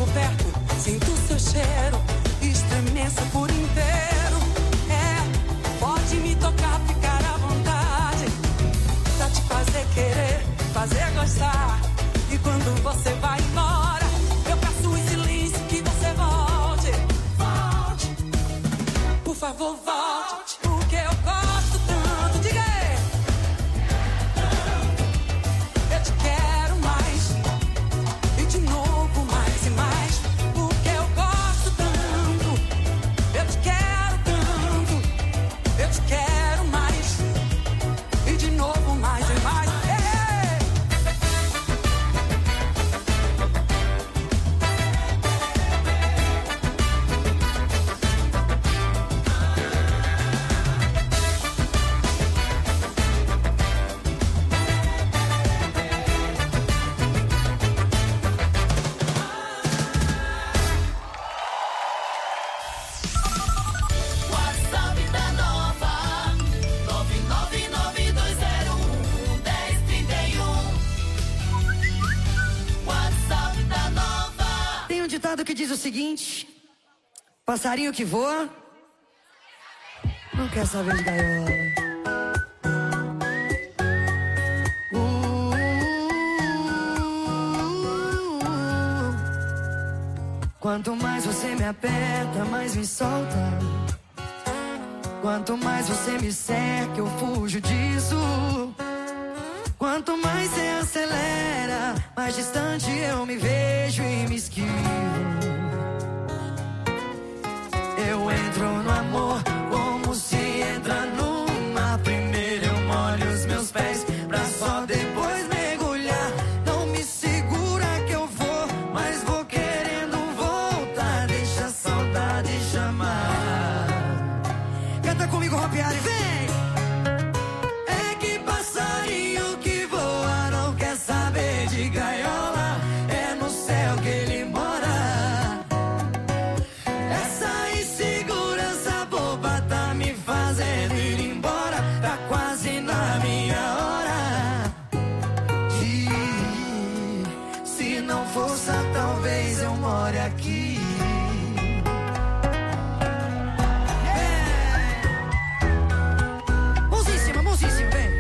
perto, sinto seu cheiro, estremeço por inteiro. Pode me tocar, ficar à vontade, pra te fazer querer, fazer gostar. E quando você vai embora, eu peço em silêncio que você volte. Volte, por favor, volte, porque eu gosto tanto. Diga aí. Eu te quero mais, e de novo mais e mais, porque eu gosto tanto. Eu te quero tanto, eu te quero mais, e de novo mais e mais. Que diz o seguinte: passarinho que voa não quer saber de gaiola. Quanto mais você me aperta, mais me solta. Quanto mais você me cerca, eu fujo disso. Quanto mais você acelera, mais distante eu me vejo e me esquivo. Eu entro no amor como se entra no mar. Primeiro eu molho os meus pés pra só depois mergulhar. Não me segura que eu vou, mas vou querendo voltar. Deixa a saudade chamar. Canta comigo, Rapiari, vem! Gaiola, é no céu que ele mora. Essa insegurança boba tá me fazendo ir embora. Tá quase na minha hora de ir. Se não fosse, talvez eu more aqui. Mãozinha, mãozinha, vem.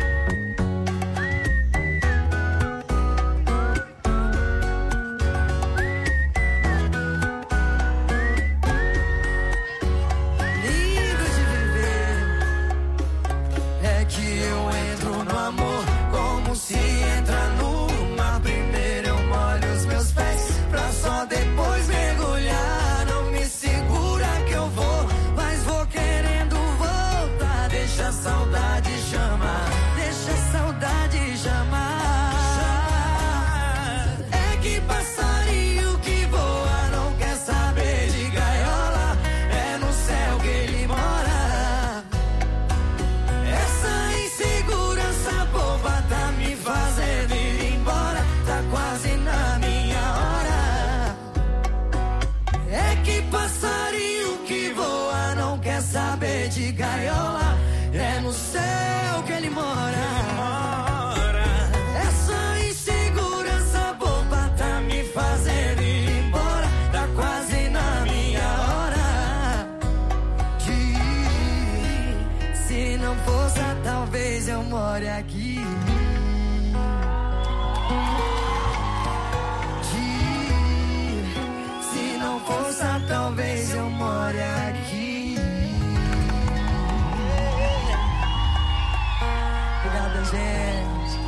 Se entra no mar, primeiro eu molho os meus pés pra só depois mergulhar. Não me segura que eu vou, mas vou querendo voltar. Deixa a saudade chamar, deixa a saudade chamar. É que passarinho que voa não quer saber de gaiola. É no céu que ele mora. Essa insegurança boba tá me fazendo ir embora, tá quase na minha hora. É que passarinho que voa não quer saber de gaiola. É no céu que ele mora. Essa insegurança boba tá me fazendo ir embora, tá quase na minha hora de ir. Se não fosse, talvez eu more aqui. Se não fosse, talvez eu more aqui. Obrigada, gente.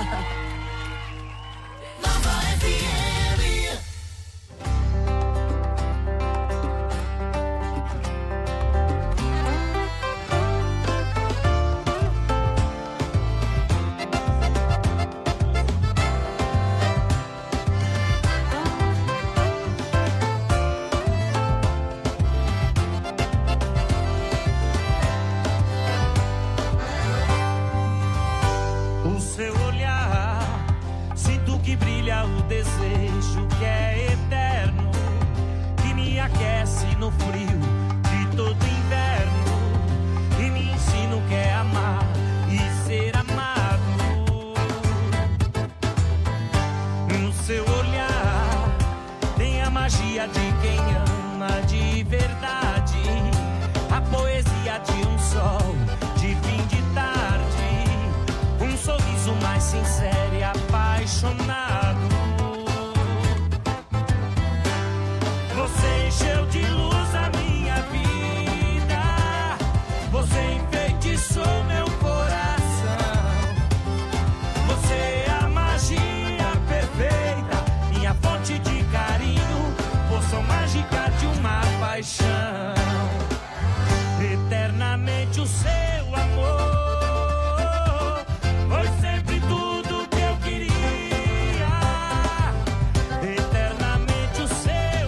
Nova FM. no frio de todo inverno e me ensina o que é amar e ser amado. No seu olhar tem a magia sincero e apaixonado. Você encheu de luz a minha vida, você enfeitiçou meu coração. Você é a magia perfeita, minha fonte de carinho, poção mágica de uma paixão. Eternamente o seu amor foi sempre tudo que eu queria. Eternamente o seu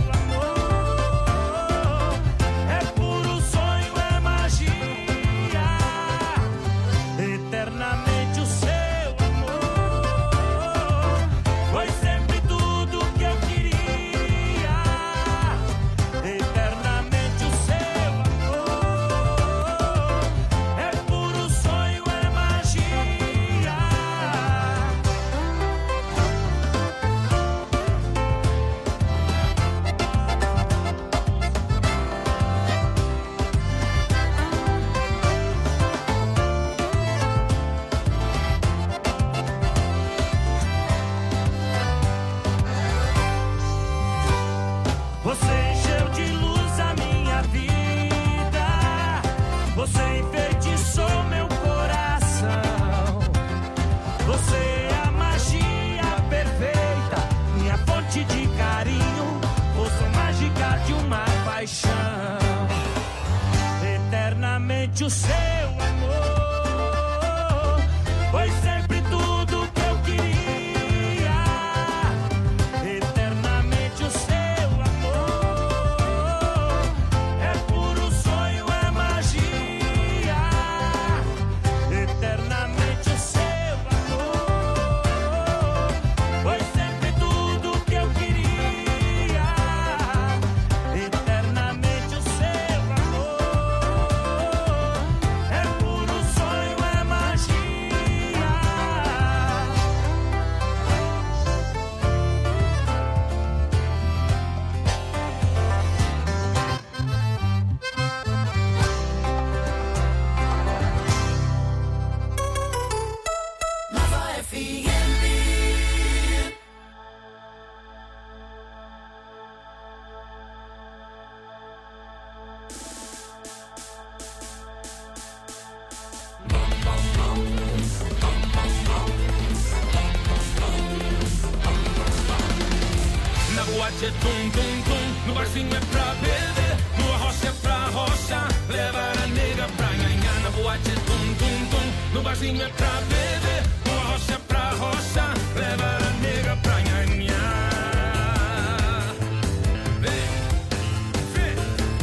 amor é puro sonho, é magia. Eternamente o seu amor foi sempre tudo que eu queria. Eternamente o seu amor é puro sonho, é magia. Você encheu de luz a minha vida, você enfeitiçou meu coração. Você é a magia perfeita, minha fonte de carinho, poção mágica de uma paixão. Eternamente o seu amor foi sempre tudo que eu queria. Eternamente o seu amor é puro sonho, é magia. Eternamente o seu amor foi sempre tudo que eu queria. Eternamente o seu amor é puro sonho, é magia. Nova FM. Na boate é tum, tum, tum, no barzinho é pra beber, no arrocha é pra rocha, levar a nega pra ganhar. Na boate é tum, tum, tum, no barzinho é pra beber, no arrocha é pra rocha, levar a nega pra ganhar. Vem, vem.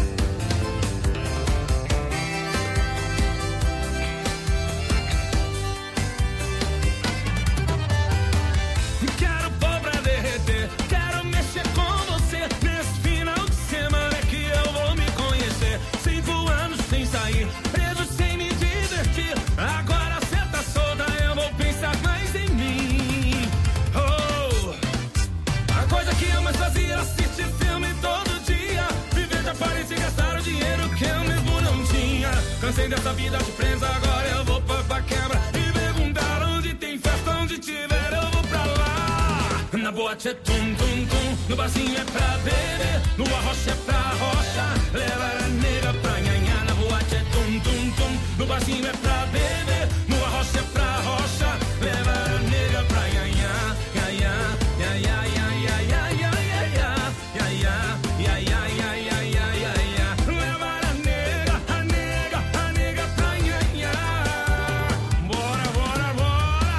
Quero pôr pra derreter, quero mexer com você. Nesse final de semana é que eu vou me conhecer. 5 anos sem sair, preso sem me divertir. Agora cê tá solta, eu vou pensar mais em mim. Oh, a coisa que eu mais fazia era assistir filme todo dia, viver de aparência e gastar o dinheiro que eu mesmo não tinha. Cansei dessa vida de presa, agora eu vou pra quebra e perguntar onde tem festa, onde tiver eu vou pra lá. Na boate é tum, tum, tum, no barzinho é pra beber, no arrocha é pra rocha, levar a nega pra ganhar. Na boate é tum, tum, tum, no barzinho é pra beber, no arrocha é pra rocha, levar a nega pra ganhar. Ya, ya, ya, ya, ya, ya, ya, ya, ya, ya, ya, ya, ya, ya, ya, ya, ya, ya. Levar a nega pra ganhar. Bora, bora, bora.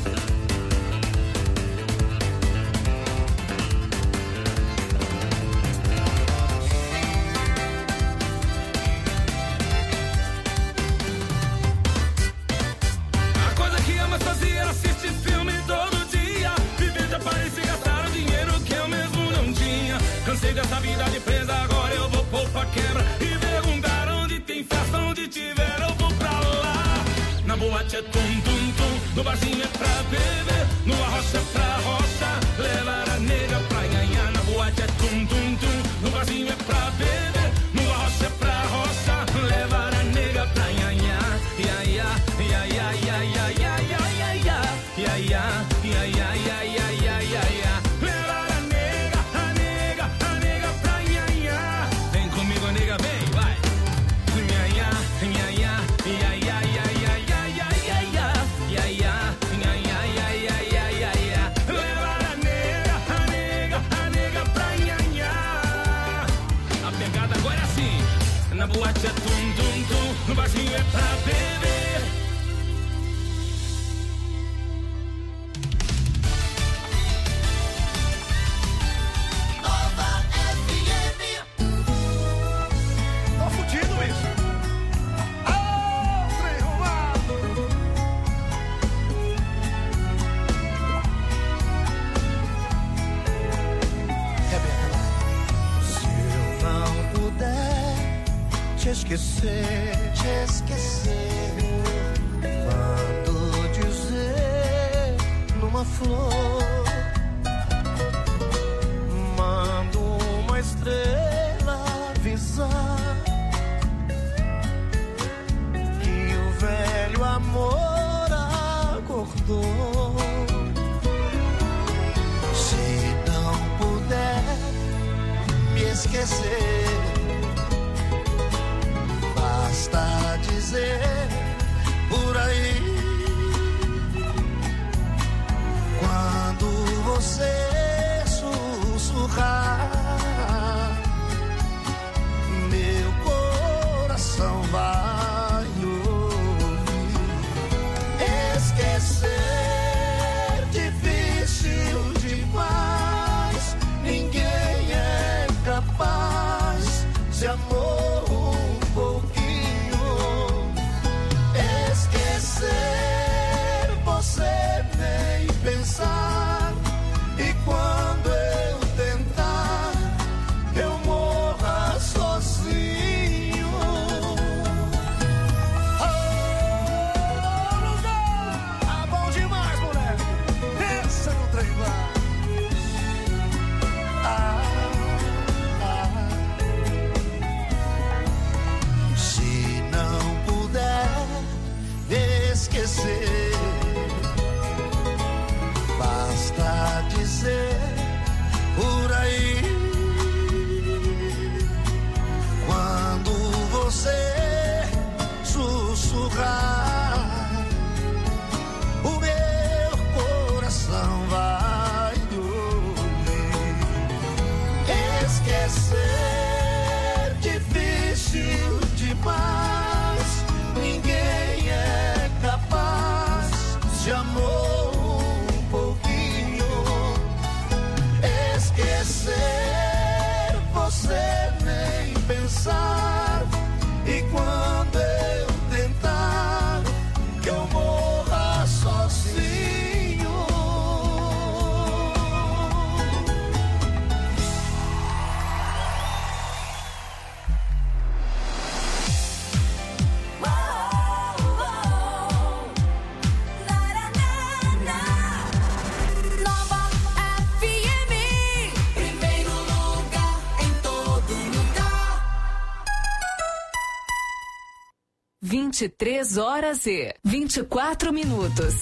A coisa que eu mais fazia era assistir filme todo dia, viver de aparência e gastar o dinheiro que eu mesmo não tinha. Cansei dessa vida de presa, agora eu vou pôr pra quebra e perguntar onde tem festa, onde tiver eu vou pra lá. Na boate é tum, tum, tum, no barzinho é pra beber, no arrocha é pra rocha, levar a nega pra ganhar. Na boate é tum, tum, tum, no barzinho é pra beber, no arrocha é pra rocha, levar a nega pra ganhar. Ya, ya, ya, ya, ya, ya, ya, ya, ya, ya, ya, esquecer, te esquecer. Quando dizer numa flor, mando uma estrela avisar que o velho amor acordou. Se não puder me esquecer, basta dizer por aí. Quando você sussurrar, meu coração vai ouvir. Esquecer difícil demais, ninguém é capaz. Se amor um pouquinho, esquecer você nem pensar. E quando eu tentar, eu morra sozinho. Ah, bom demais, moleque. Pensa no trem lá. Se não puder esquecer, basta dizer por aí. Quando você sussurrar, o meu coração vai ouvir. Esquecer difícil demais, ninguém é capaz. Se amor um pouquinho, esquecer você nem pensar. E quando eu tentar, que eu morra sozinho. Nova FM, primeiro lugar em todo lugar. 23 horas e 24 minutos.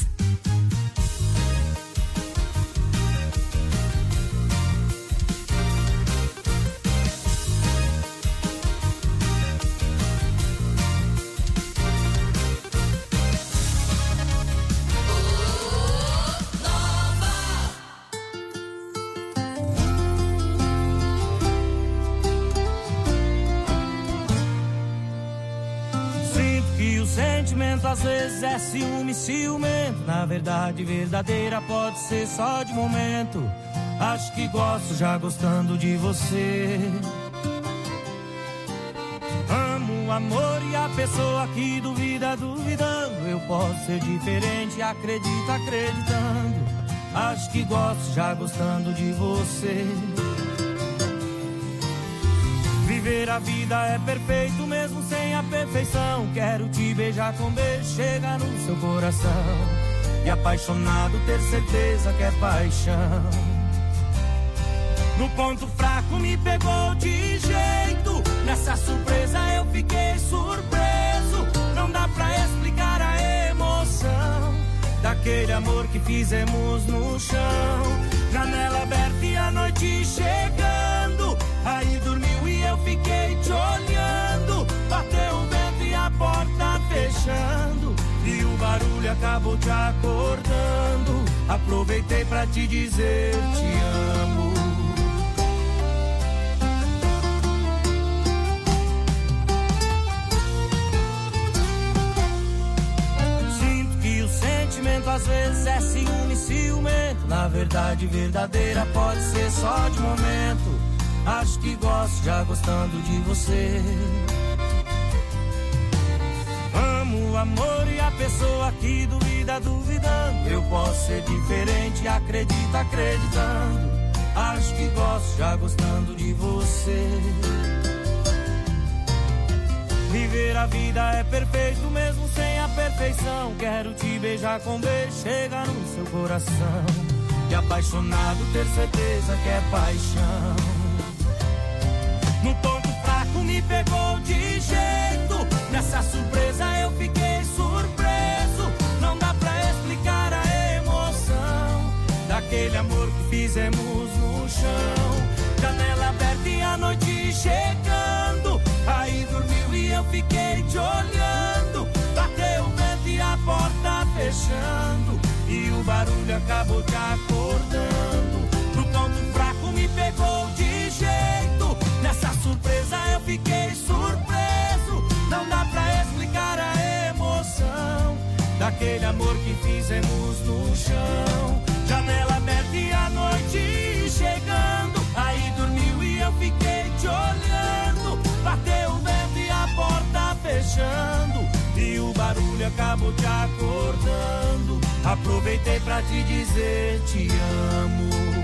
Sinto que o sentimento às vezes é ciúme, ciumento. Na verdade, verdadeira pode ser só de momento. Acho que gosto já gostando de você. Amo o amor e a pessoa que duvida, duvidando. Eu posso ser diferente, acredita, acreditando. Acho que gosto já gostando de você. Viver a vida é perfeito mesmo sem a perfeição. Quero te beijar com beijo, chega no seu coração. E apaixonado ter certeza que é paixão. No ponto fraco me pegou de jeito. Nessa surpresa eu fiquei surpreso. Não dá pra explicar a emoção daquele amor que fizemos no chão. Janela aberta e a noite chegando. Aí dormiu e eu fiquei te olhando. Bateu o vento e a porta fechando. E o barulho acabou te acordando. Aproveitei pra te dizer te amo. Sinto que o sentimento às vezes é ciúme, ciumento. Na verdade, verdadeira pode ser só de momento. Acho que gosto já gostando de você. Amo o amor e a pessoa que duvida, duvidando. Eu posso ser diferente, acredita, acreditando. Acho que gosto já gostando de você. Viver a vida é perfeito mesmo sem a perfeição. Quero te beijar com beijo, chega no seu coração. E apaixonado ter certeza que é paixão. No ponto fraco me pegou de jeito. Nessa surpresa eu fiquei surpreso. Não dá pra explicar a emoção daquele amor que fizemos no chão. Janela aberta e a noite chegando. Aí dormiu e eu fiquei te olhando. Bateu o vento e a porta fechando. E o barulho acabou te acordando. No ponto fraco me pegou de jeito. Nessa surpresa eu fiquei surpreso. Não dá pra explicar a emoção daquele amor que fizemos no chão. Janela aberta e a noite chegando. Aí dormiu e eu fiquei te olhando. Bateu o vento e a porta fechando. E o barulho acabou te acordando. Aproveitei pra te dizer te amo.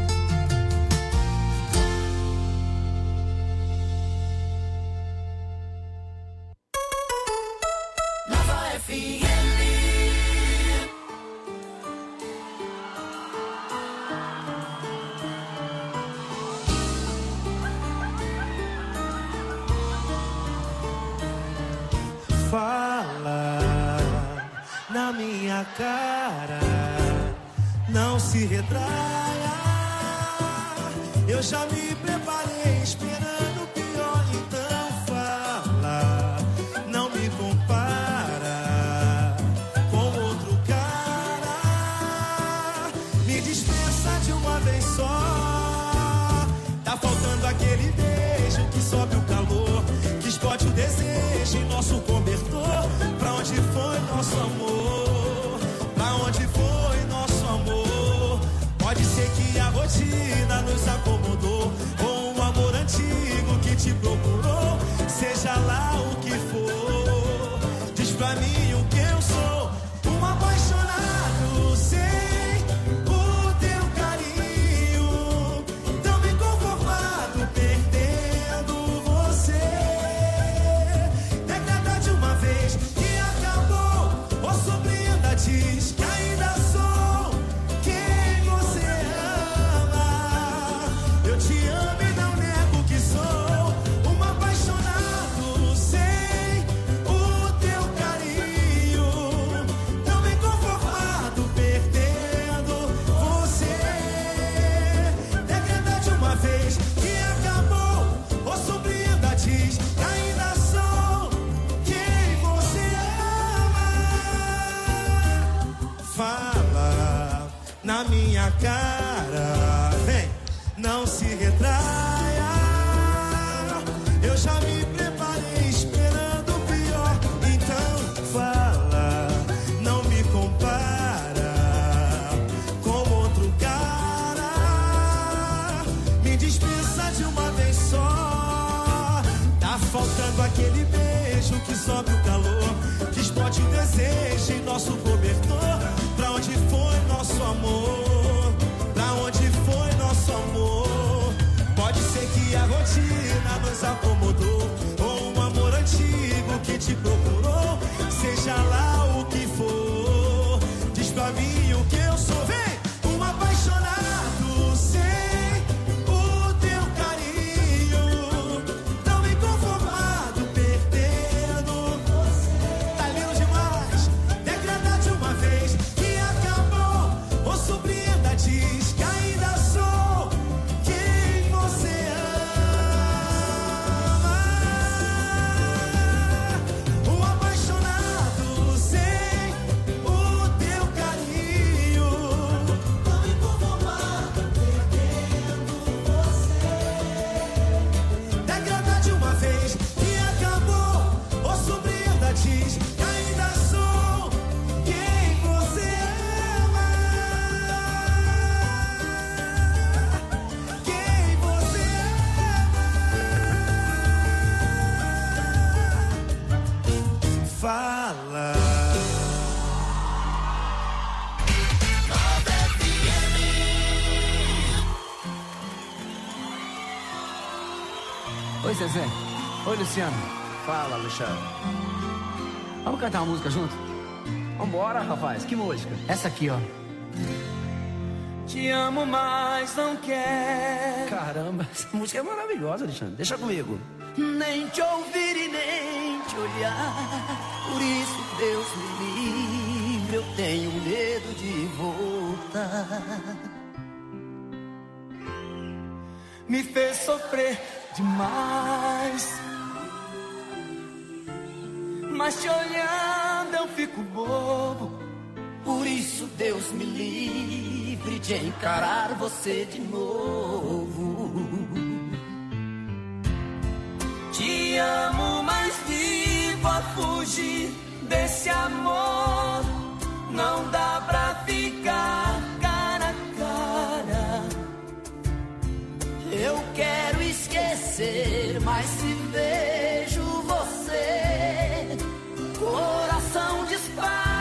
Fala na minha cara, não se retraia. Eu já me preparei esperando o pior, então fala, não me compara com outro cara. Me dispensa de uma vez só. Tá faltando aquele beijo que sobe o calor, que explode o desejo em nosso cobertor. Pra onde foi nosso amor? Pra onde foi nosso amor? Pode ser que a rotina nos acomodou, ou um amor antigo que te procurou. Seja lá o que for, diz pra mim o que eu sou. Um apaixonado sem o teu carinho, tão inconformado perdendo você. Decreta de uma vez que acabou, ou surpreenda, diz que ainda sou quem você ama. Eu te amo e não nego que sou um apaixonado sem o teu carinho, tão inconformado perdendo você. Decreta de uma vez que acabou, ou surpreenda, diz que ainda sou quem você ama. Fala na minha cara, vem, não se retraia. Eu já me preparei esperando o pior, então fala, não me compara com outro cara. Me dispensa de uma vez só. Tá faltando aquele beijo que sobe o calor, que explode o desejo em nosso cobertor. Pra onde foi nosso amor? Pra onde foi nosso amor? Pode ser que a rotina nos acomodou, ou um amor antigo que te procurou. Seja lá o que for, diz pra mim o que eu sou. Vem! Um apaixonado sem o teu carinho, tão inconformado perdendo você. Tá lindo demais. Decreta de uma vez que acabou, ou surpreenda, diz que ainda sou quem você ama. Um apaixonado sem o teu carinho, tão inconformado perdendo você. Decreta de uma vez que acabou, ou surpreenda, diz que ainda sou quem você ama. Quem você ama. Fala. Oi, Zezé. Oi, Luciano. Fala, Alexandre. Vamos cantar uma música junto? Vambora, rapaz. Que música? Essa aqui, ó. Te amo, mas não quero. Caramba, essa música é maravilhosa, Alexandre. Deixa comigo. Nem te ouvir e nem te olhar. Por isso, Deus me livre, eu tenho medo de voltar. Me fez sofrer demais, mas te olhando eu fico bobo. Por isso, Deus me livre de encarar você de novo. Te amo, mas vivo a fugir desse amor. Não dá pra ficar cara a cara. Eu quero esquecer, mas se vejo você, coração dispara.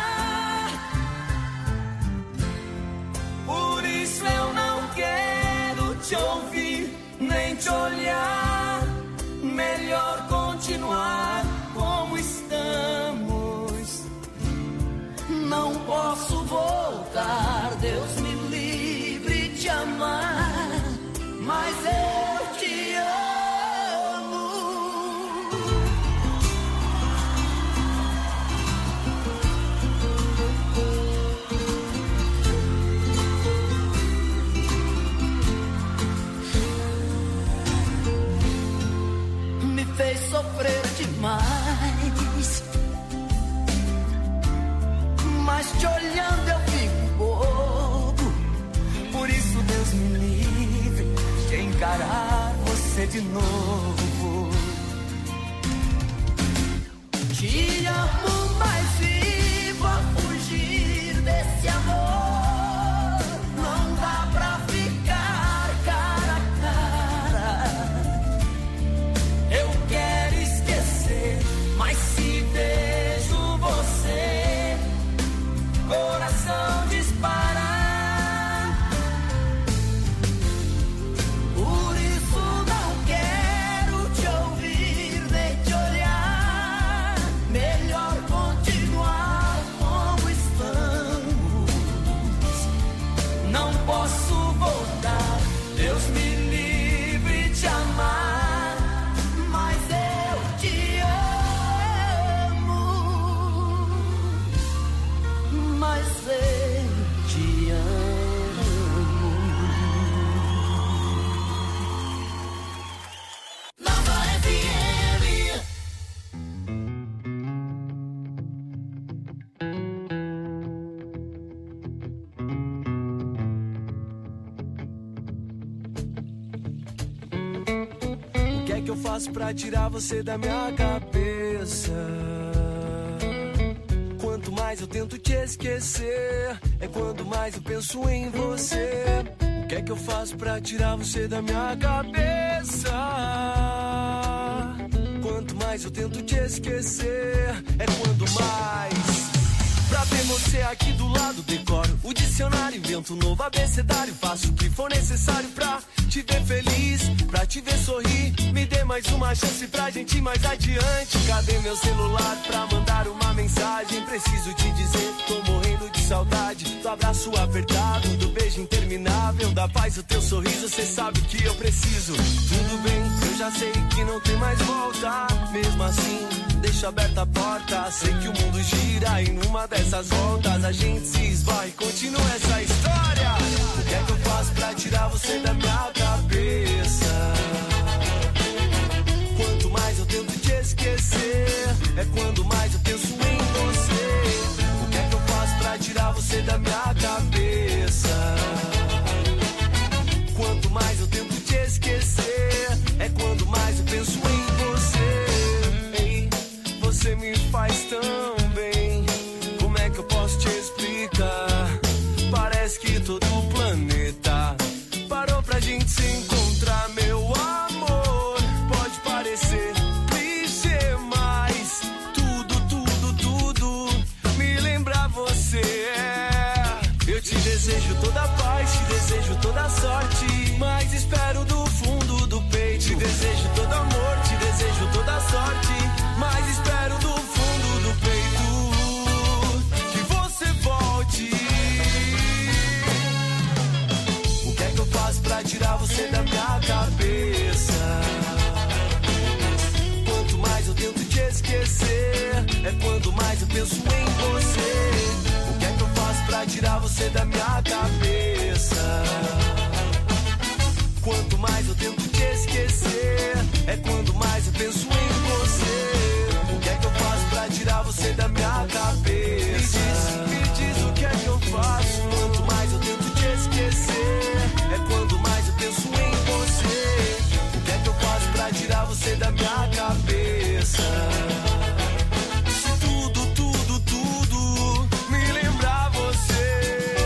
Por isso eu não quero te ouvir, nem te olhar. Melhor continuar como estamos. Não posso voltar, Deus me livre de amar, mas eu te amo. Me fez sofrer demais, mas te olhando eu fico bobo. Por isso Deus me livre de encarar você de novo. Te amo, mas vivo a fugir desse amor. Não dá pra ficar cara a cara. Eu quero esquecer, mas se vejo você, coração dispara. Por isso não quero te ouvir nem te olhar. Melhor continuar como estamos. Não posso voltar, Deus me livre de amar, mas eu te amo. Mas eu te amo. Nova FM. O que é que eu faço pra tirar você da minha cabeça? Quanto mais eu tento te esquecer, é quando mais eu penso em você. O que é que eu faço pra tirar você da minha cabeça? Quanto mais eu tento te esquecer, é quando mais. Pra ver você aqui do lado, decoro o dicionário, invento um novo abecedário, faço o que for necessário pra te ver feliz, pra te ver sorrir. Me dê mais uma chance pra gente ir mais adiante. Cadê meu celular pra mandar uma mensagem? Preciso te dizer, tô morrendo de saudade do abraço apertado, do beijo interminável, da paz do teu sorriso. Cê sabe que eu preciso. Tudo bem, eu já sei que não tem mais volta. Mesmo assim, deixo aberta a porta. Sei que o mundo gira e numa dessas voltas a gente se esbarra e continua essa história. O que é que eu faço pra tirar você da minha cabeça? Quanto mais eu tento te esquecer, é quando mais eu penso em você. O que é que eu faço pra tirar você da minha cabeça? Quanto mais eu tento te esquecer, é quando mais eu penso em você. Ei, você me faz tão bem, como é que eu posso te explicar? Parece que todo o planeta parou pra gente se encontrar, meu amor. Pode parecer clichê, mas tudo me lembra você. Eu te desejo toda a paz, te desejo toda a sorte, mas espero do fundo do peito. Te desejo todo amor, te desejo toda a sorte. penso em você. O que é que eu faço pra tirar você da minha cabeça? Quanto mais eu tento te esquecer, é quando mais eu penso em você. O que é que eu faço pra tirar você da minha cabeça? Me diz o que é que eu faço. Quanto mais eu tento te esquecer, é quando mais eu penso em você. O que é que eu faço pra tirar você da minha cabeça? Se tudo, tudo, tudo me lembrar você.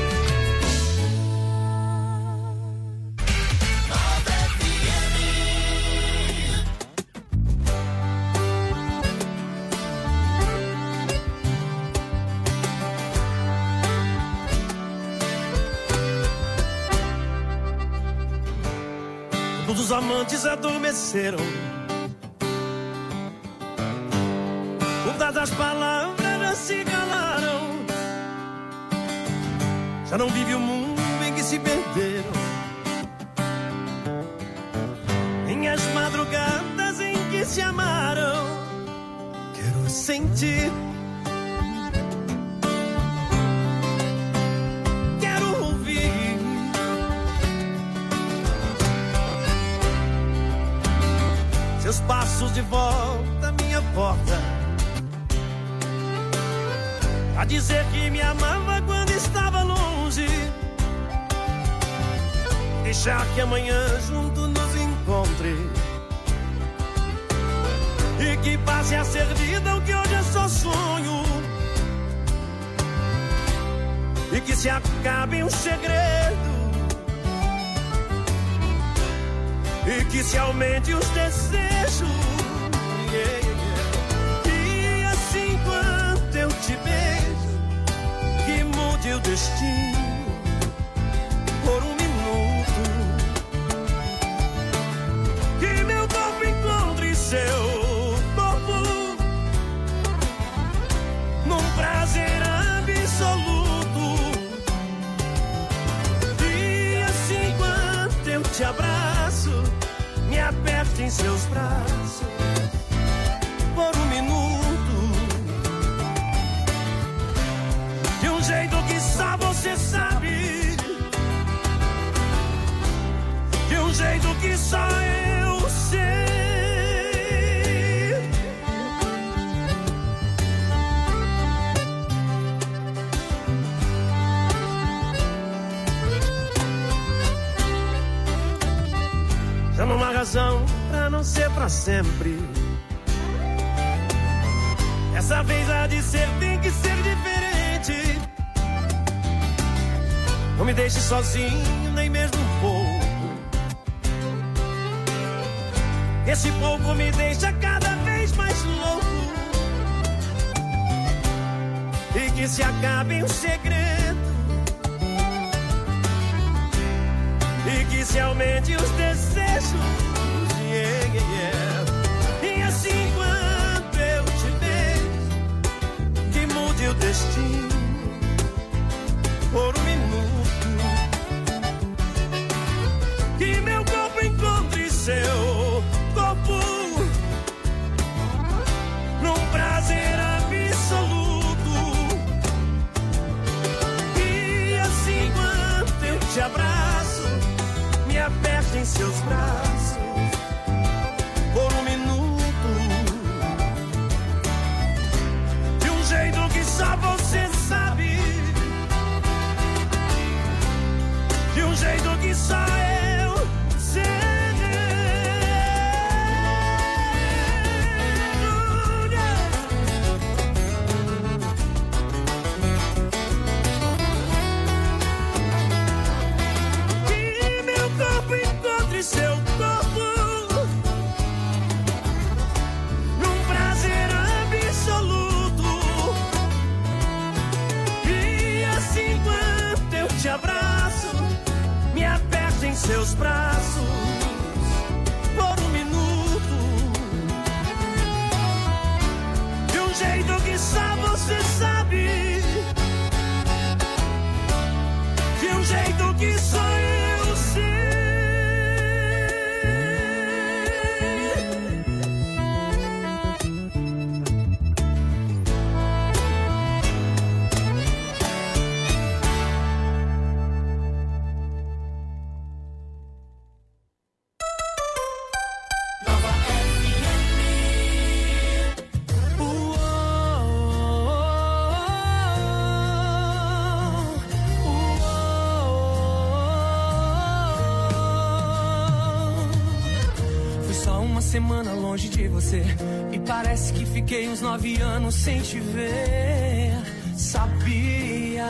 Todos os amantes adormeceram. Todas as palavras já se calaram. Já não vive o mundo em que se perderam. Nem as madrugadas em que se amaram. Quero sentir. Quero ouvir. Seus passos de volta à minha porta, a dizer que me amava quando estava longe. Deixar que amanhã junto nos encontre e que passe a ser vida o que hoje é só sonho. E que se acabe um segredo e que se aumente os desejos. E assim quanto eu te beijo, que mude o destino por um minuto. Que meu corpo encontre seu corpo num prazer absoluto. E assim quanto eu te abraço, me aperte em seus braços por um minuto. De um jeito que só você sabe, de um jeito que só eu sei. Já não há razão pra não ser pra sempre. Essa vez há de ser, tem que ser diferente. Não me deixe sozinho, nem mesmo um pouco. Esse pouco me deixa cada vez mais louco. E que se acabe um segredo e que se aumente os desejos. E assim quando eu te beijo, que mude o destino por um minuto. Que meu corpo encontre seu corpo num prazer absoluto. E assim quando eu te abraço, me aperte em seus braços por um minuto. De um jeito que só você sabe, de um jeito que só eu sei. Que meu corpo encontre seu corpo num prazer absoluto. E assim quando eu te abraço, me aperte em seus braços por um minuto. De um jeito que só você sabe, de um jeito que só eu sei. semana longe de você e parece que fiquei uns 9 anos sem te ver. Sabia?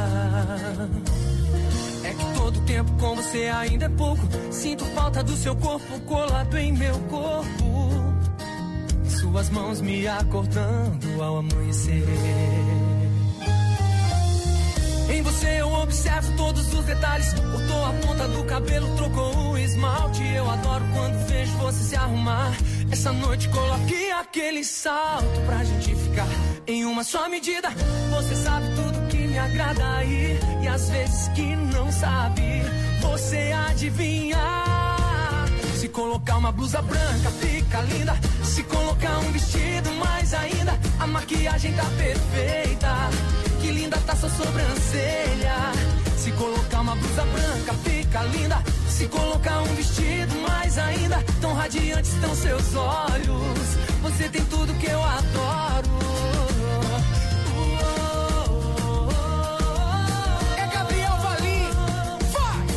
É que todo tempo com você ainda é pouco. Sinto falta do seu corpo colado em meu corpo, suas mãos me acordando ao amanhecer. Em você eu observo todos os detalhes. Cortou a ponta do cabelo, trocou o esmalte. Eu adoro quando vejo você se arrumar. Essa noite coloque aquele salto pra gente ficar em uma só medida. Você sabe tudo que me agrada aí, e às vezes que não sabe, você adivinha. Se colocar uma blusa branca fica linda. Se colocar um vestido mais ainda. A maquiagem tá perfeita. Que linda tá sua sobrancelha. Se colocar uma blusa branca fica linda. Se colocar um vestido mais ainda. Tão radiantes estão seus olhos. Você tem tudo que eu adoro. É Gabriel Valim. Vai!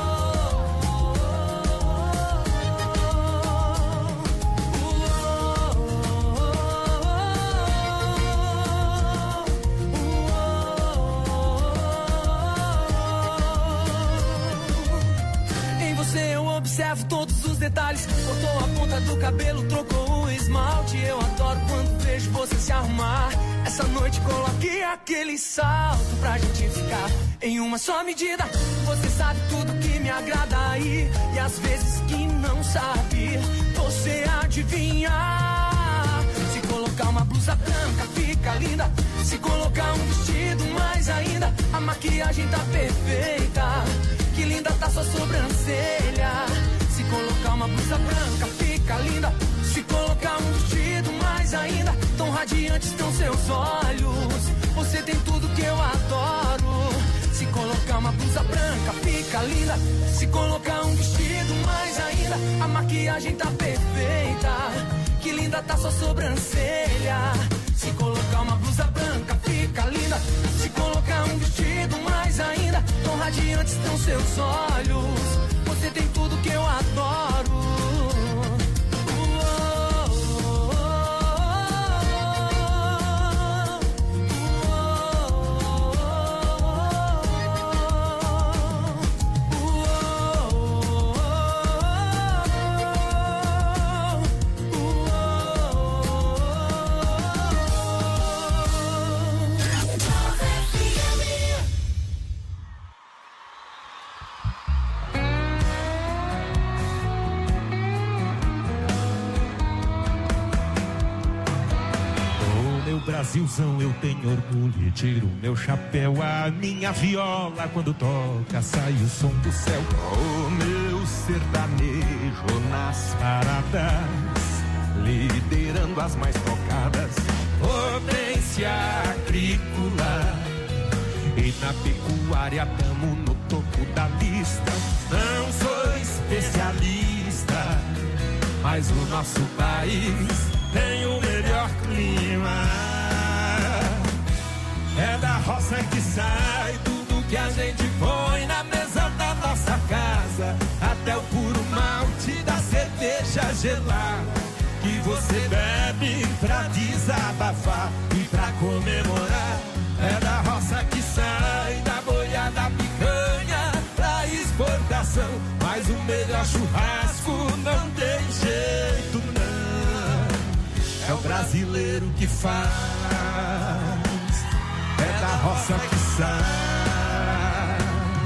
Em você eu observo todos os detalhes. Cortou a ponta do cabelo, trocou o esmalte. Eu adoro quando vejo você se arrumar. Essa noite coloque aquele salto pra gente ficar em uma só medida. Você sabe tudo que me agrada aí, e às vezes que não sabe, você adivinha. Se colocar uma blusa branca fica linda. Se colocar um vestido mais ainda. A maquiagem tá perfeita. Que linda tá sua sobrancelha. Se colocar uma blusa branca fica linda. Se colocar um vestido mais ainda. Tão radiantes estão seus olhos. Você tem tudo que eu adoro. Se colocar uma blusa branca fica linda. Se colocar um vestido mais ainda. A maquiagem tá perfeita. Que linda tá sua sobrancelha. Se colocar uma blusa branca fica linda. Se colocar um vestido mais ainda. Tão radiantes estão seus olhos. Você tem tudo que eu adoro. Brasilzão, eu tenho orgulho e tiro meu chapéu. A minha viola quando toca sai o som do céu. O meu sertanejo nas paradas, liderando as mais tocadas. Potência agrícola e na pecuária tamo no topo da lista. Não sou especialista, mas o nosso país tem o melhor clima. É da roça que sai tudo que a gente põe na mesa da nossa casa. Até o puro malte da cerveja gelada que você bebe pra desabafar e pra comemorar. É da roça que sai da boiada picanha pra exportação. Mas o melhor churrasco não tem jeito não. É o brasileiro que faz. É da roça que sai.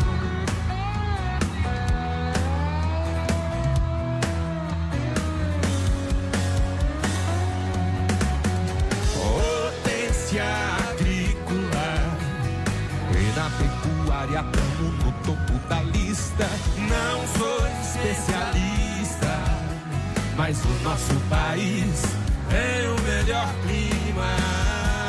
Potência agrícola e na pecuária tamo no topo da lista. Não sou especialista, mas o nosso país tem o melhor clima.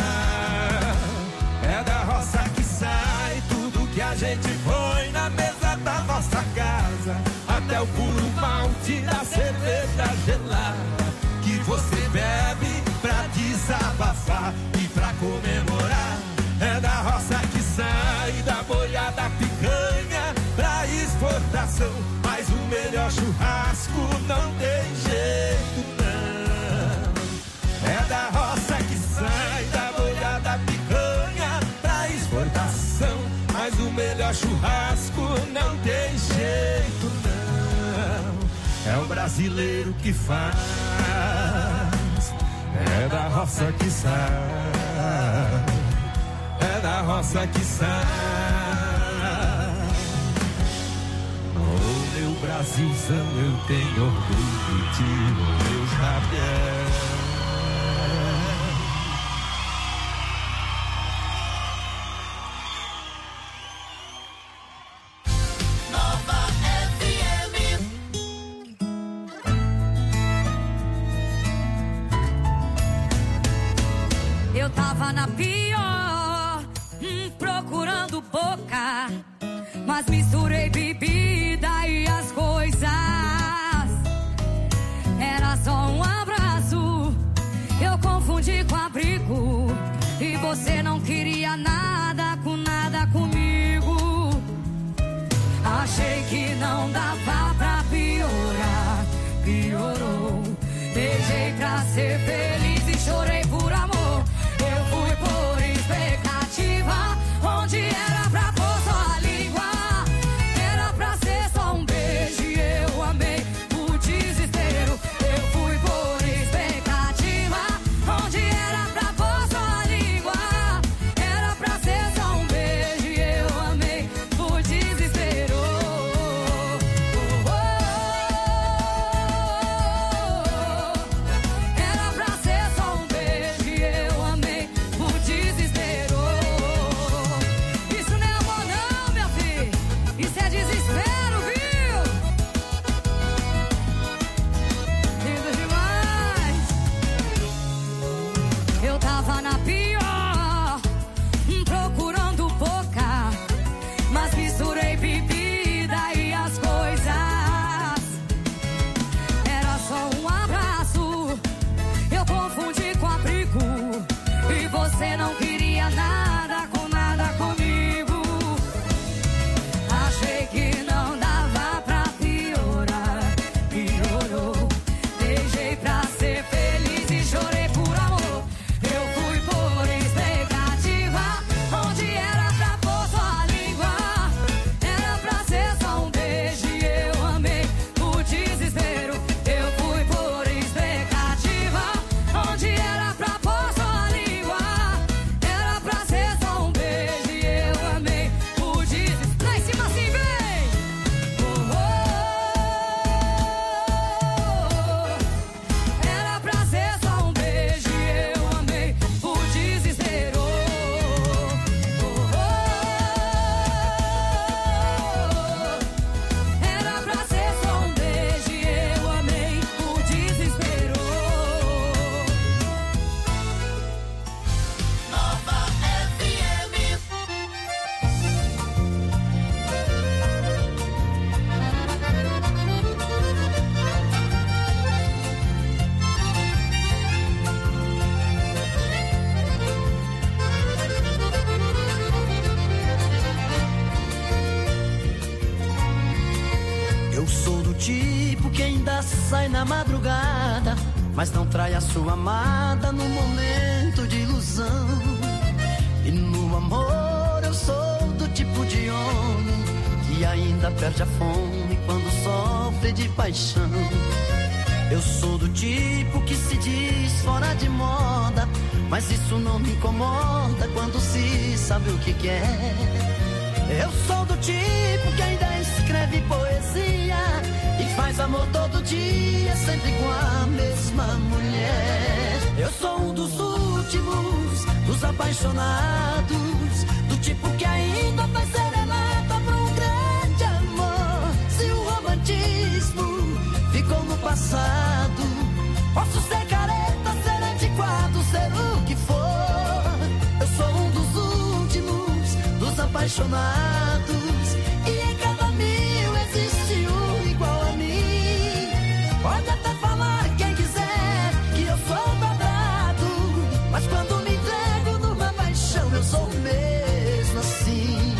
É da roça que sai tudo que a gente põe na mesa da nossa casa. Até o puro malte da cerveja gelada que você bebe pra desabafar e pra comemorar. É da roça que sai da boiada picanha pra exportação. Mas o melhor churrasco não tem jeito melhor churrasco não tem jeito, não. É o brasileiro que faz, é da roça que sai, é da roça que sai. Oh, meu Brasilzão, eu tenho orgulho de meu chapéu. Eu tava na pior, procurando boca, mas misturei bebida e as coisas. Era só um abraço, eu confundi com abrigo, e você não queria nada comigo. Achei que não dava pra piorar, piorou. Beijei pra ser feliz e chorei por amor. Eu fui por expectativa, onde era pra pôr só a língua. Era pra ser só um beijo e eu amei o desespero. Eu fui por expectativa, onde era pra pôr só a língua. Era pra ser só um beijo e eu amei o desespero. Era pra ser só um beijo e eu amei o desespero. Isso não é amor não, meu filho, isso é desespero, viu? Lindo demais. Eu tava na pior, procurando boca, mas misturei bebida e as coisas. Era só um abraço, eu confundi com abrigo, e você não queria nada comigo. Achei que não dava pra piorar, piorou. Beijei pra ser feliz e chorei por amor. Eu fui por expectativa, onde era pra pôr só a língua. Era pra ser só um beijo e eu amei o desespero. Eu fui por expectativa, onde era pra pôr só a língua. Era pra ser só um beijo e eu amei o desespero. Lá em cima assim, vem! Era pra ser só um beijo e eu amei o desespero. Era pra ser só um beijo e eu amei o desespero. Nova FM. Eu sou do tipo que ainda sai na madrugada, mas não trai a sua amada no momento de ilusão. E no amor eu sou do tipo de homem que ainda perde a fome quando sofre de paixão. Eu sou do tipo que se diz fora de moda, mas isso não me incomoda quando se sabe o que quer. Eu sou do tipo que ainda escreve poesia e faz amor todo dia, sempre com a mesma mulher. Eu sou um dos últimos, dos apaixonados, do tipo que ainda faz serenata pra um grande amor. Se o romantismo ficou no passado, posso ser careta, ser antiquado, ser o que for. Eu sou um dos últimos, dos apaixonados, e em cada mil existe um igual a mim. Pode até falar quem quiser que eu sou dobrado, mas quando me entrego numa paixão eu sou mesmo assim.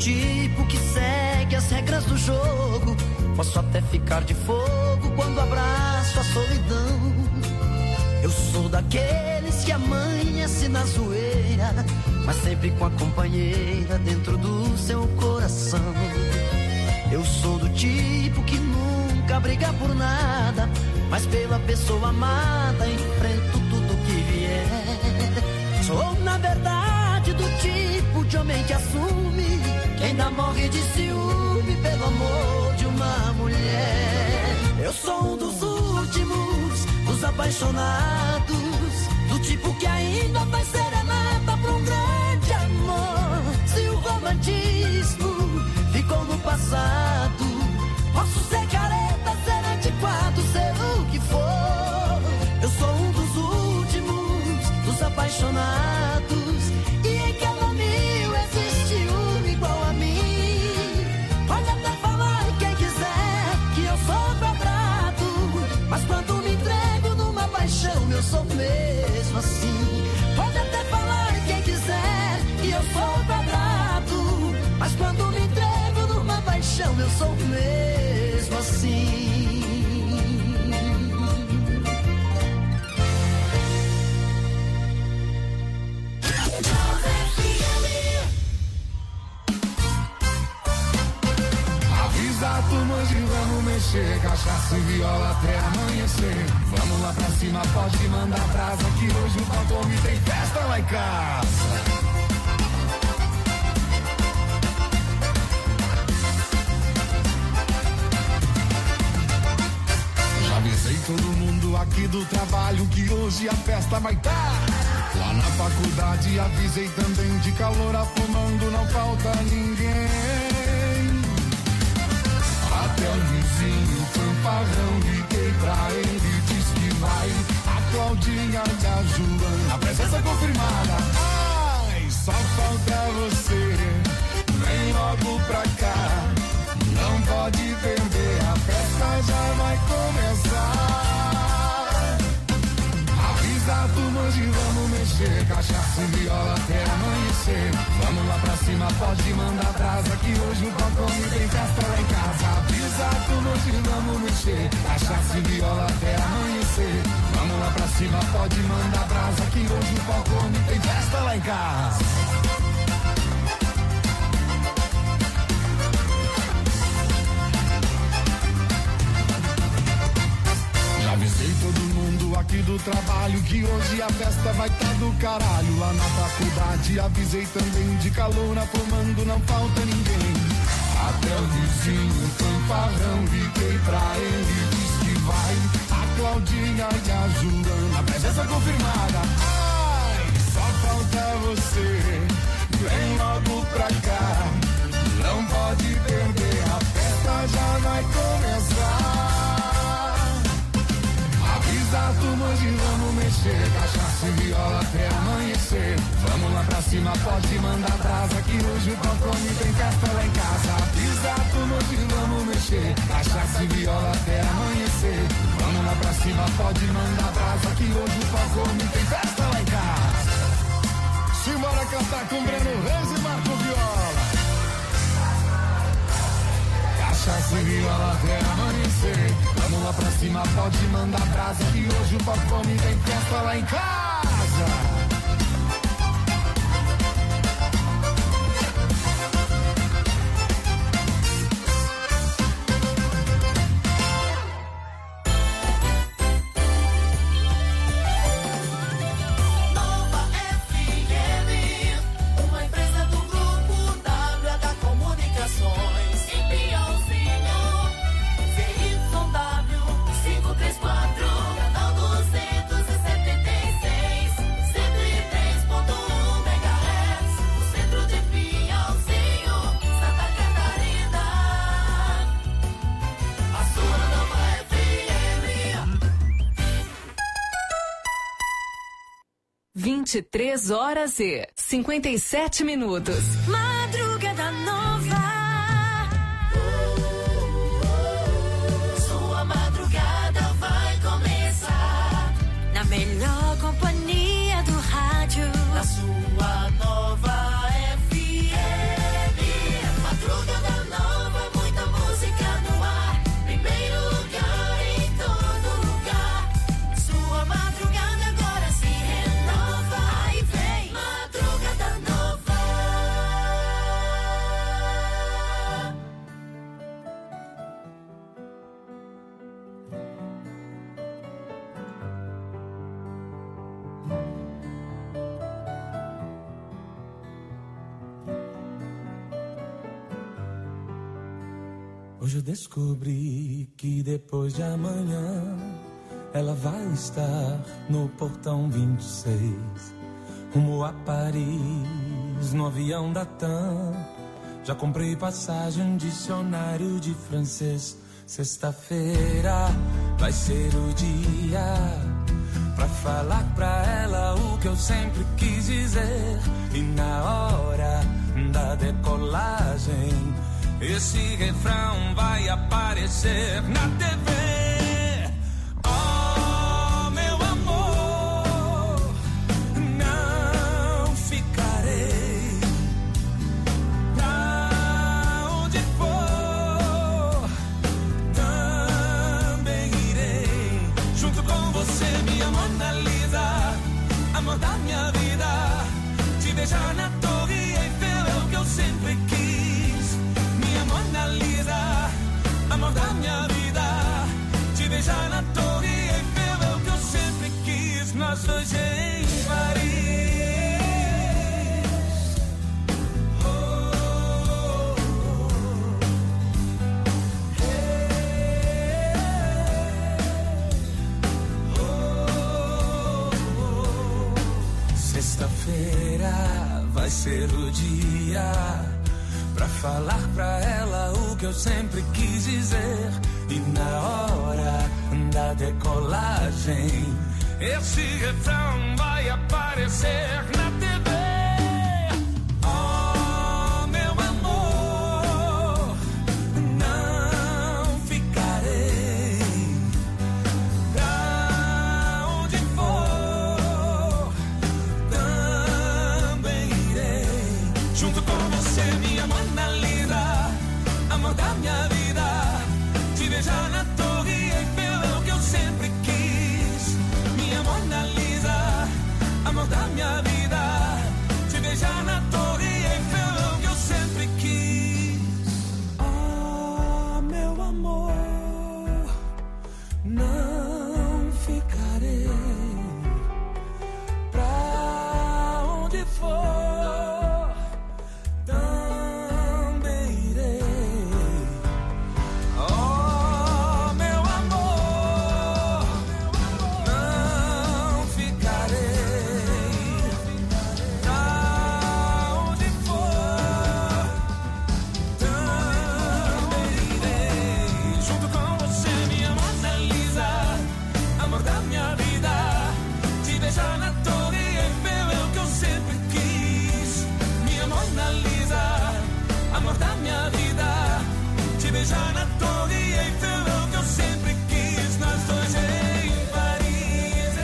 tipo que segue as regras do jogo. Posso até ficar de fogo quando abraço a solidão. Eu sou daqueles que amanhece na zoeira, mas sempre com a companheira dentro do seu coração. Eu sou do tipo que nunca briga por nada, mas pela pessoa amada enfrento tudo que vier. Sou na verdade do tipo de homem que assume, que ainda morre de ciúme pelo amor de uma mulher. Eu sou um dos últimos, dos apaixonados, do tipo que ainda faz serenata pra um grande amor. Se o romantismo ficou no passado, posso ser careta, ser antiquado, ser o que for. Eu sou um dos últimos, dos apaixonados, e em cada mil existe um igual a mim. Pode até falar quem quiser que eu sou quadrado, mas quando me entrego numa paixão eu sou mesmo assim. Pode até falar quem quiser que eu sou quadrado, mas quando me entrego numa paixão eu sou mesmo assim. Avisa a turma de vamos mexer, cachaça e viola até amanhecer. Vamos lá pra cima, pode mandar brasa, que hoje o Palcome tem festa lá em casa. Avisei todo mundo aqui do trabalho que hoje a festa vai estar. Lá na faculdade avisei também, de calor afumando não falta ninguém. Até o vizinho fanfarrão, liguei pra ele, diz que vai. A Claudinha e a Joana, a presença confirmada. Ai, só falta você, vem logo pra cá. Não pode perder, a festa já vai começar. Avisa a turma de vamos mexer, cachaça e viola até amanhecer. Vamos lá pra cima, pode mandar brasa, que hoje o Palcome tem festa lá em casa. Avisa a turma de vamos mexer, cachaça e viola até amanhecer. Vamos lá pra cima, pode mandar brasa, que hoje o Palcome tem festa lá em casa. Avisei todo mundo aqui do trabalho que hoje a festa vai tá do caralho. Lá na faculdade avisei também, de calor afumando não falta ninguém. Até o vizinho fanfarrão, liguei pra ele, diz que vai. A Claudinha e a Joana, a presença confirmada. Ai, só falta você, vem logo pra cá. Não pode perder, a festa já vai começar. Avisa a turma de vamos mexer, cachaça e viola até amanhecer. Vamos lá pra cima, pode mandar brasa, que hoje o Palcome tem festa lá em casa. Avisa a turma de vamos mexer, cachaça e viola até amanhecer. Vamos lá pra cima, pode mandar brasa, que hoje o Palcome tem festa lá em casa. Simbora cantar com Breno Reis e Marco Viola. Cachaça e viola até amanhecer. Vamos lá pra cima, pode mandar brasa, que hoje o Palcome tem festa lá em casa. Vinte 23h57. Madrugada Nova. Sua madrugada vai começar Na melhor companhia do rádio. na sua nova FM. Hoje eu descobri que depois de amanhã ela vai estar no portão 26, rumo a Paris, no avião da TAM. Já comprei passagem, dicionário de francês. Sexta-feira vai ser o dia pra falar pra ela o que eu sempre quis dizer. E na hora da decolagem esse refrão vai aparecer na TV. Oh, meu amor, não ficarei. Pra onde for, também irei. Junto com você, minha Mona Lisa, amor da minha vida. Te beijar na Torre Eiffel é o que eu sempre quis. Mona Lisa, amor da minha vida. Te beijar na Torre Eiffel é o que eu sempre quis. Nós dois em Paris. Oh, Sexta-feira vai ser o dia pra falar pra ela o que eu sempre quis dizer. E na hora da decolagem esse refrão vai aparecer na TV. Oh, meu amor, não ficarei. Pra onde for, também irei. Junto com você, minha Mona Lisa, amor da minha vida. Te beijar na Torre Eiffel é o que eu sempre quis. Minha Mona Lisa, amor da minha vida. Te beijar na Torre Eiffel é o que eu sempre quis. Oh, meu amor, não ficarei. Pra onde for, também irei. Oh, meu amor, não ficarei. Pra onde for, também irei. Junto com você, minha Mona Lisa, amor da minha vida. Te beijar na Torre Eiffel é o que eu sempre quis. Minha Mona Lisa, amor da minha vida. Te beijar na Torre Eiffel é o que eu sempre quis. Nós dois em Paris.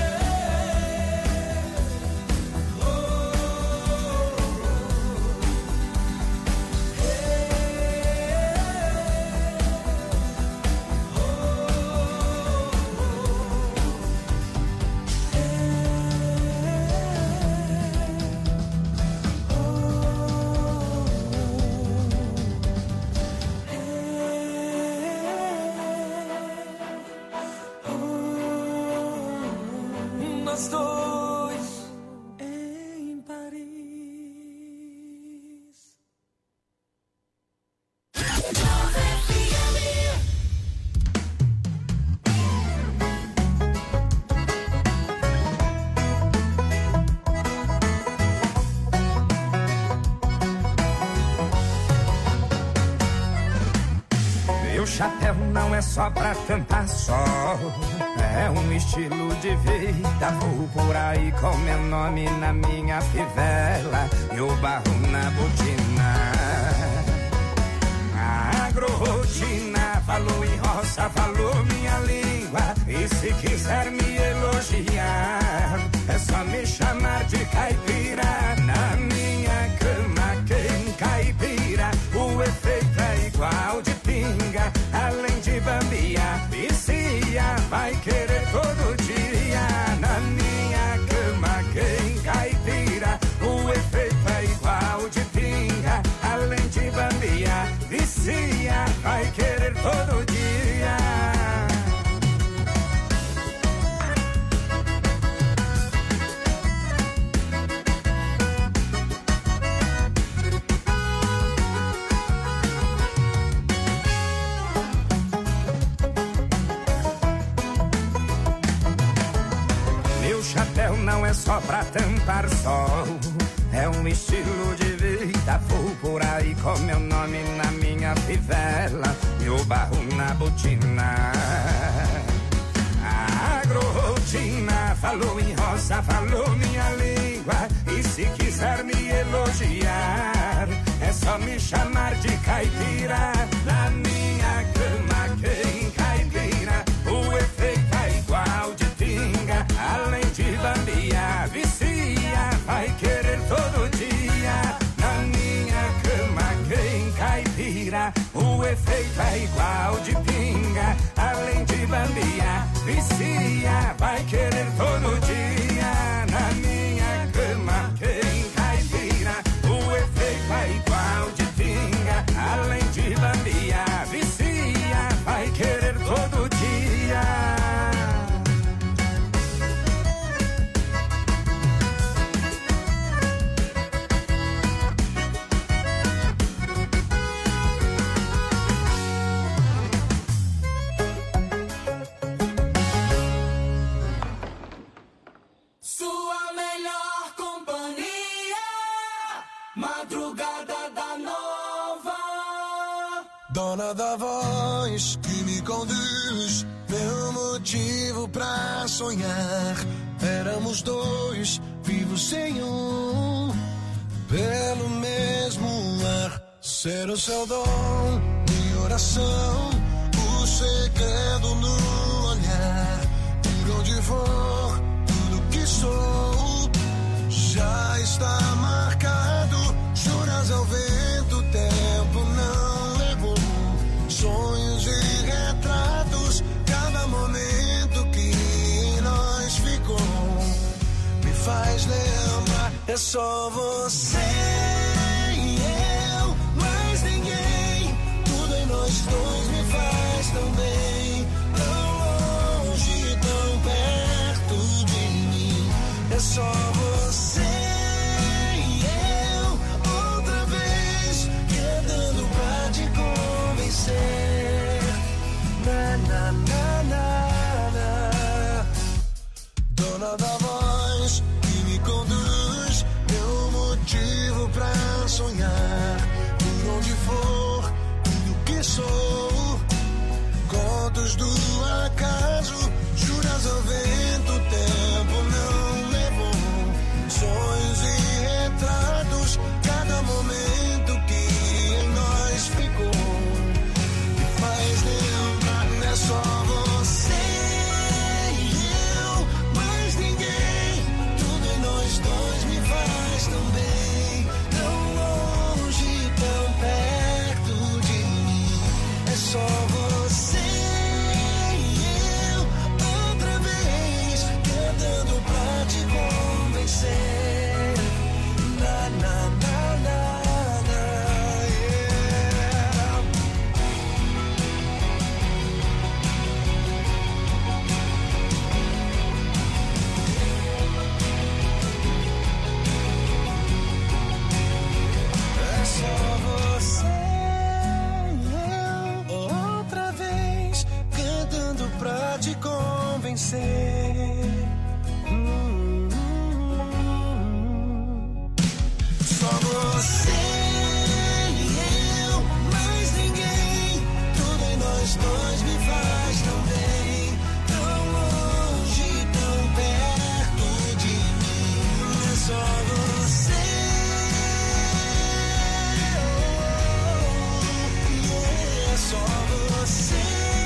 Oh, nós dois em Paris. Meu chapéu não é só pra tampar sol, é um estilo de vida. Vou por aí com meu nome na minha fivela e o barro na botina. Agrorotina, falou em roça, falou minha língua. E se quiser me elogiar, é só me chamar de caipira. Na minha cama quem caipira, o efeito é igual de pinga. Além de bambiar, vicia, vai querer todo dia. Na minha cama quem caipira, o efeito é igual de pinga. Além de bambiar, vicia, vai querer todo dia. só pra tampar sol. É um estilo de vida, vou por aí com meu nome na minha fivela e o barro na botina. A agrorotina falou em rosa, falou minha língua. E se quiser me elogiar, é só me chamar de caipira. Na minha cama quem caipira, o efeito é igual de pinga. Além de bambiar, vicia, vai querer todo dia. Na minha cama quem caipira, o efeito é igual de pinga. Além de bambiar, vicia, vai querer todo dia. Na minha cama quem caipira, o efeito é igual de pinga. Além de bambiar, vicia, vai querer todo dia. Sua melhor companhia, Madrugada da Nova. Dona da voz que me conduz, meu motivo pra sonhar. Éramos dois, vivos sem um, pelo mesmo ar. Ser o seu dom, minha oração, o segredo no olhar. Por onde for, tudo que sou já está marcado. Juras ao vento, o tempo não levou. Sonhos e retratos, cada momento que em nós ficou me faz lembrar. É só você e eu, mais ninguém. Tudo em nós dois me faz tão bem. Tão longe, tão perto de mim. É só você e eu, outra vez, querendo pra te convencer. Na, na, na, na, na. Dona da voz que me conduz, meu motivo pra sonhar. Por onde for, tudo que sou, contos do acaso, juras ao vento, o tempo não levou. Sonhos e retratos, cada momento que em nós ficou me faz lembrar. É só você e eu, mais ninguém. Tudo em nós dois me faz tão bem. Tão longe, tão perto de mim. É só você e eu, outra vez, tentando pra te convencer. Na, na, na, na, na, yeah. É só você e eu, outra vez, cantando pra te convencer. Só você e eu, mais ninguém. Tudo em nós dois me faz tão bem. Tão longe, tão perto de mim. É só você. É só você.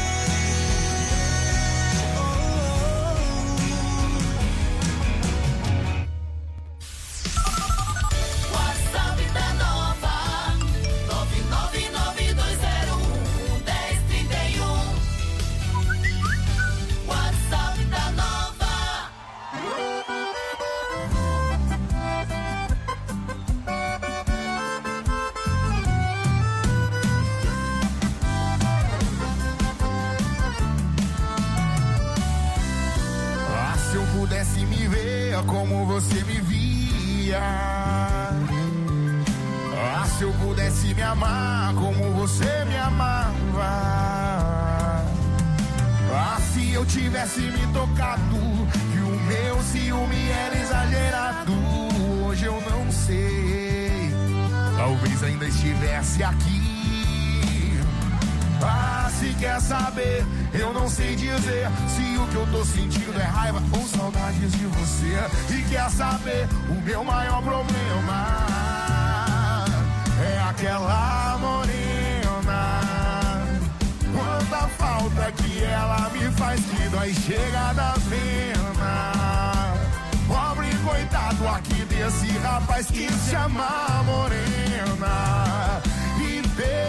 WhatsApp da Nova 999201031. WhatsApp da Nova. Ah, se eu pudesse me ver como você me via. Ah, se eu pudesse me amar como você me amava. Ah, se eu tivesse me tocado, que o meu ciúme era exagerado. Hoje eu não sei, talvez ainda estivesse aqui. Ah, se quer saber, eu não sei dizer se o que eu tô sentindo é raiva ou saudades de você. E quer saber, o meu maior problema é aquela morena. Quanta falta que ela me faz, que dói, chega da pena. Pobre coitado aqui desse rapaz que se chama morena e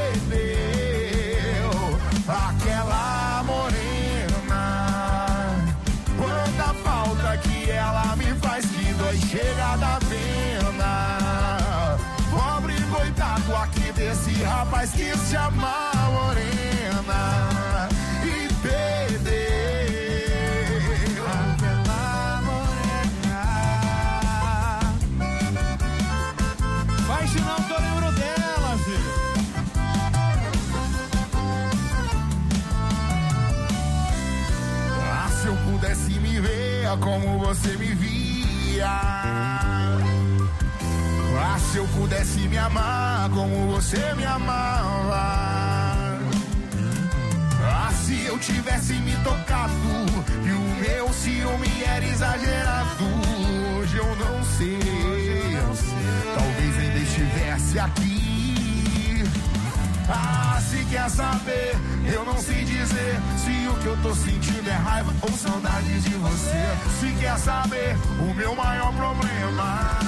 perdeu aquela morena. Quanta falta que ela me faz, que dói, chega da pena. Pobre coitado aqui desse rapaz que se chama morena e perdeu aquela morena. Vai, senão que eu lembro dela, filho. Ah, se eu pudesse me ver como você me via. Ah, se eu pudesse me amar como você me amava. Ah, se eu tivesse me tocado e o meu ciúme era exagerado. Hoje eu não sei, talvez ainda estivesse aqui. Ah, se quer saber, eu não sei dizer se o que eu tô sentindo é raiva ou saudades de você. Se quer saber, o meu maior problema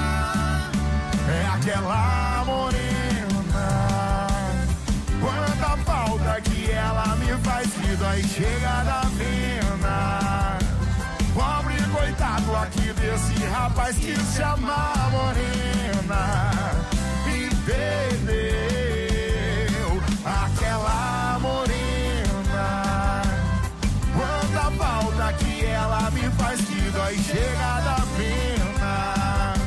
é aquela morena. Quanta falta que ela me faz, que dói, chega da pena. Pobre coitado aqui desse rapaz que se chama morena e perdeu aquela morena. Quanta falta que ela me faz, que dói, chega da